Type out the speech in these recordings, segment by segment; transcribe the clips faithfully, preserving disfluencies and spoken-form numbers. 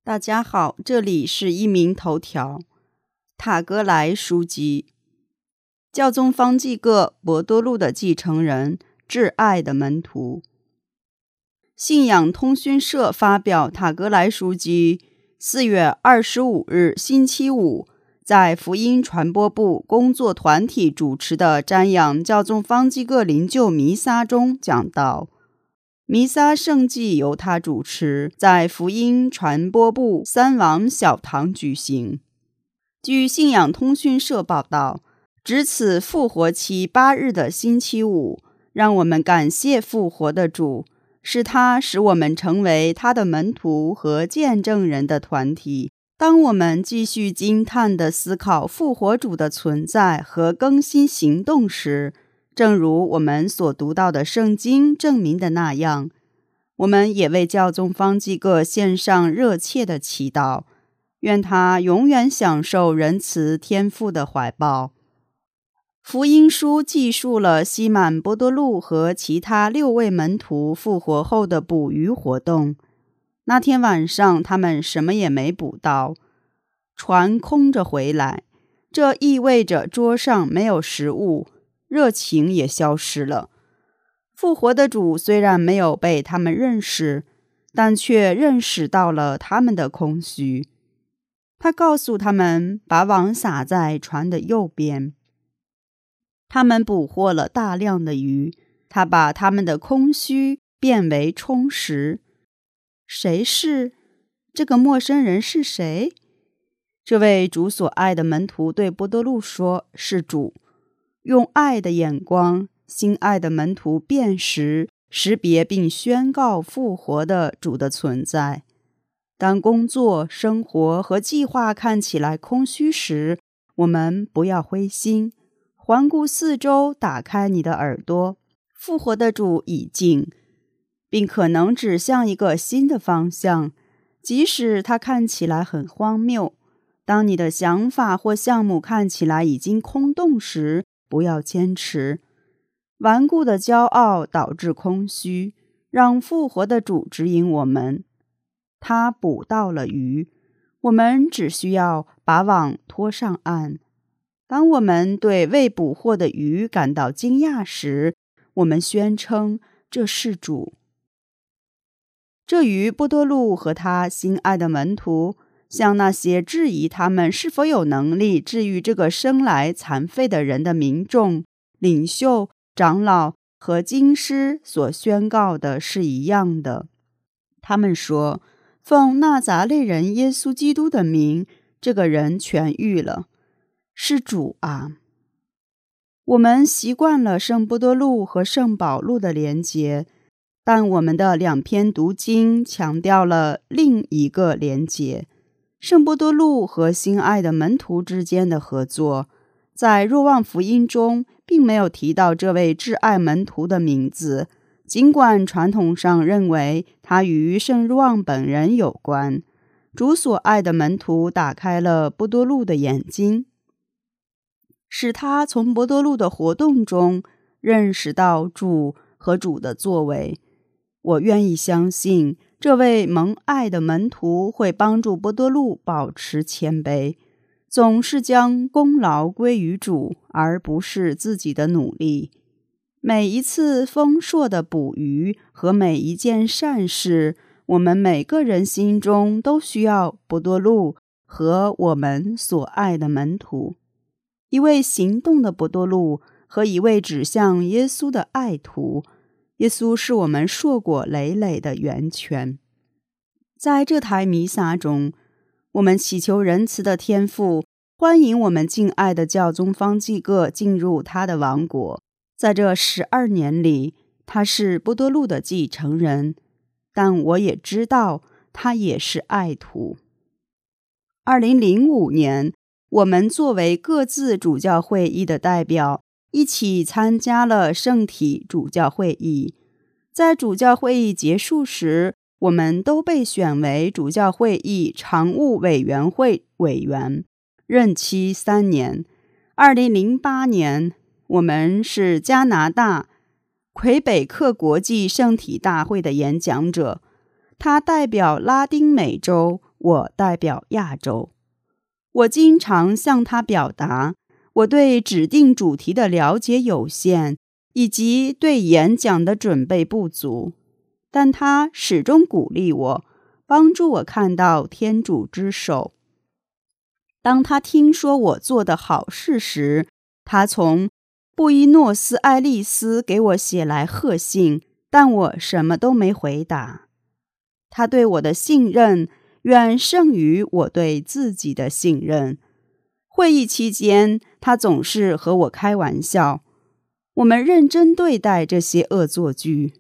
大家好，这里是一名头条。塔格莱书记，教宗方济各伯多禄的继承人，挚爱的门徒。信仰通讯社发表塔格莱书记四月二十五日星期五在福音传播部工作团体主持的瞻仰教宗方济各灵柩弥撒中讲到，弥撒圣祭由他主持，在福音传播部三王小堂举行。据信仰通讯社报道，值此复活期八日的星期五，让我们感谢复活的主，是他使我们成为他的门徒和见证人的团体。当我们继续惊叹地思考复活主的存在和更新行动时，正如我们所读到的圣经证明的那样，我们也为教宗方济各献上热切的祈祷，愿他永远享受仁慈天父的怀抱。福音书记述了西满伯多禄和其他六位门徒复活后的捕鱼活动。那天晚上，他们什么也没捕到，船空着回来，这意味着桌上没有食物，热情也消失了。复活的主虽然没有被他们认识，但却认识到了他们的空虚。他告诉他们把网撒在船的右边。他们捕获了大量的鱼，他把他们的空虚变为充实。谁是？这个陌生人是谁？这位主所爱的门徒对伯多禄说，是主。用爱的眼光，心爱的门徒辨识、识别并宣告复活的主的存在。当工作、生活和计划看起来空虚时，我们不要灰心，环顾四周，打开你的耳朵。复活的主已近，并可能指向一个新的方向，即使它看起来很荒谬。当你的想法或项目看起来已经空洞时，不要坚持。顽固的骄傲导致空虚，让复活的主指引我们。他捕到了鱼，我们只需要把网拖上岸。当我们对未捕获的鱼感到惊讶时，我们宣称这是主。这与伯多禄和他心爱的门徒向那些质疑他们是否有能力治愈这个生来残废的人的民众、领袖、长老和经师所宣告的是一样的。他们说，奉纳匝肋人耶稣基督的名，这个人痊愈了。是主啊！我们习惯了圣伯多禄和圣保禄的连结，但我们的两篇读经强调了另一个连结，圣伯多禄和心爱的门徒之间的合作。在若望福音中并没有提到这位挚爱门徒的名字，尽管传统上认为他与圣若望本人有关。主所爱的门徒打开了伯多禄的眼睛，使他从伯多禄的活动中认识到主和主的作为。我愿意相信，这位蒙爱的门徒会帮助伯多禄保持谦卑，总是将功劳归于主，而不是自己的努力。每一次丰硕的捕鱼和每一件善事，我们每个人心中都需要伯多禄和我们所爱的门徒。一位行动的伯多禄和一位指向耶稣的爱徒。耶稣是我们硕果累累的源泉。在这台弥撒中，我们祈求仁慈的天父欢迎我们敬爱的教宗方济各进入他的王国。在这十二年里，他是伯多禄的继承人，但我也知道他也是爱徒。二零零五年，我们作为各自主教会议的代表，一起参加了圣体主教会议。在主教会议结束时，我们都被选为主教会议常务委员会委员，任期三年。二零零八年，我们是加拿大魁北克国际圣体大会的演讲者，他代表拉丁美洲我代表亚洲。我经常向他表达我对指定主题的了解有限，以及对演讲的准备不足，但他始终鼓励我，帮助我看到天主之手。当他听说我做的好事时，他从布宜诺斯艾利斯给我写来贺信，但我什么都没回答。他对我的信任远胜于我对自己的信任。会议期间，他总是和我开玩笑，我们认真对待这些恶作剧。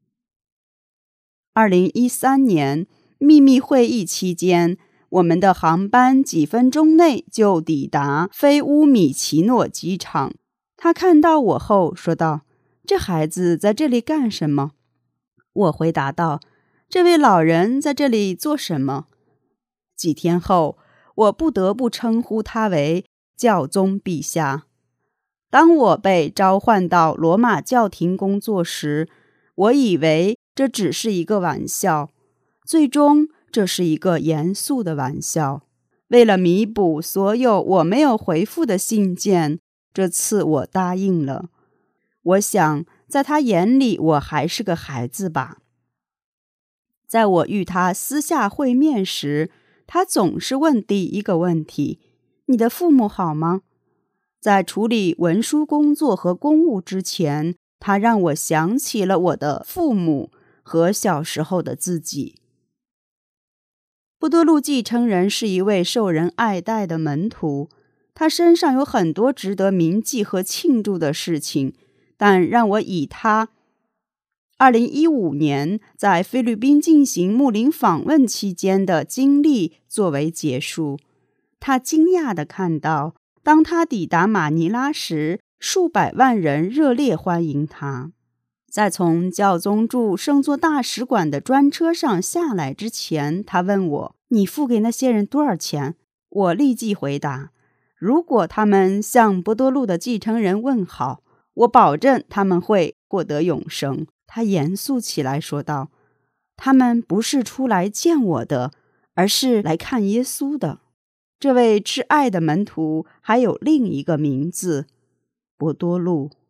二零一三年秘密会议期间，我们的航班几分钟内就抵达菲乌米奇诺机场。他看到我后说道：“这孩子在这里干什么？”我回答道：“这位老人在这里做什么？”几天后，我不得不称呼他为教宗陛下。当我被召唤到罗马教廷工作时，我以为这只是一个玩笑，最终这是一个严肃的玩笑。为了弥补所有我没有回复的信件，这次我答应了。我想，在他眼里，我还是个孩子吧。在我与他私下会面时，他总是问第一个问题：“你的父母好吗？”在处理文书工作和公务之前，他让我想起了我的父母和小时候的自己。波多禄继承人是一位受人爱戴的门徒，他身上有很多值得铭记和庆祝的事情，但让我以他二零一五年在菲律宾进行牧灵访问期间的经历作为结束。他惊讶地看到，当他抵达马尼拉时，数百万人热烈欢迎他。在从教宗驻圣座大使馆的专车上下来之前，他问我：“你付给那些人多少钱？”我立即回答：“如果他们向波多禄的继承人问好，我保证他们会获得永生。”他严肃起来说道：“他们不是出来见我的，而是来看耶稣的。”这位挚爱的门徒还有另一个名字，波多禄。